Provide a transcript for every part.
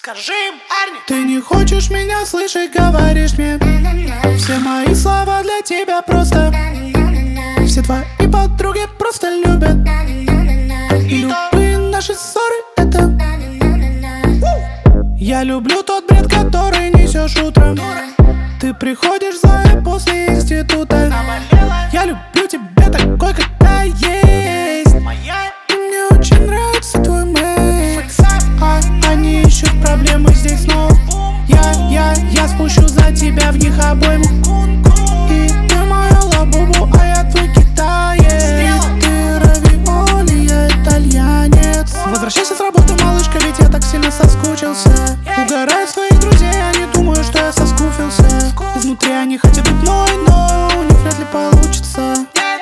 Скажи им, парни. Ты не хочешь меня слышать, говоришь мне. Все мои слова для тебя просто. Все твои подруги просто любят. И любые наши ссоры это. Я люблю тот бред, который несешь утром. Ты приходишь злая после института. Я люблю тебя такой, когда есть. И мне очень нравится твой мейк. Они ищут проблемы здесь снова. Я спущу за тебя в них обойму. И ты моя лабубу, а я твой китаец. Ты равиоли, я итальянец. Возвращайся с работы, малышка, ведь я так сильно соскучился. Угораю своих друзей, они думают, что я соскуфился. Изнутри они хотят быть мной, но у них вряд ли получится.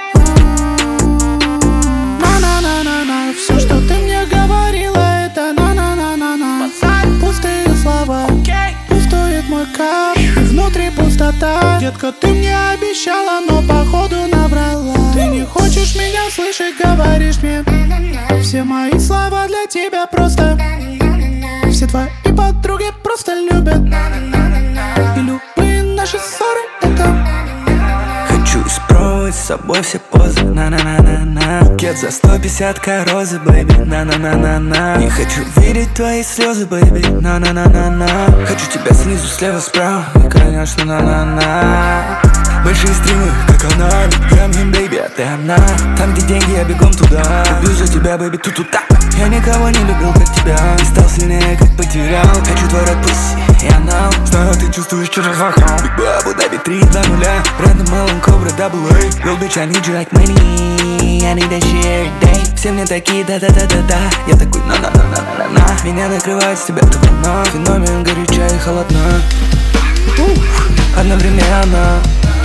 На-на-на-на-на. Все, что ты мне говорила, это на-на-на-на-на. Пустые слова, пустует мой кап, и внутри пустота. Детка, ты мне обещала, но походу наврала. Ты не хочешь меня слышать, говоришь мне. Все мои слова для тебя просто. Все твои подруги просто любят. И любые наши ссоры это. Хочу испробовать с собой все позы. На-на-на-на-на. Букет за 150к розы, бэйби. На-на-на-на-на. Не хочу видеть твои слезы, бэйби. На-на-на-на-на. Хочу тебя снизу, слева, справа. И, конечно, на-на-на. Большие стримы, как она. Я мне, бэйби, а ты одна. Там, где деньги, я бегом туда. Люблю за тебя, бэйби, тут-туда. Я никого не любил, как тебя. И стал сильнее, как потерял. Хочу твой рот, пусси, и анал. Знаю, ты чувствуешь через вокал. Big Boy, Абу-Даби, 3-2-0. Рэндом, Мэлон, Кобра, Double A. Real bitch, I need you like money. I need that shit every day. Все мне такие, да-да-да-да-да. Я такой, на-на-на-на-на-на. Меня накрывает с тебя эта волна. Феномен горяча и холодна. Одновременно.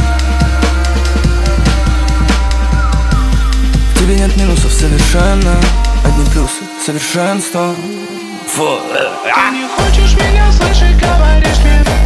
В тебе нет минусов совершенно. Одни плюсы, совершенство. Ты не хочешь меня слышать, говоришь мне.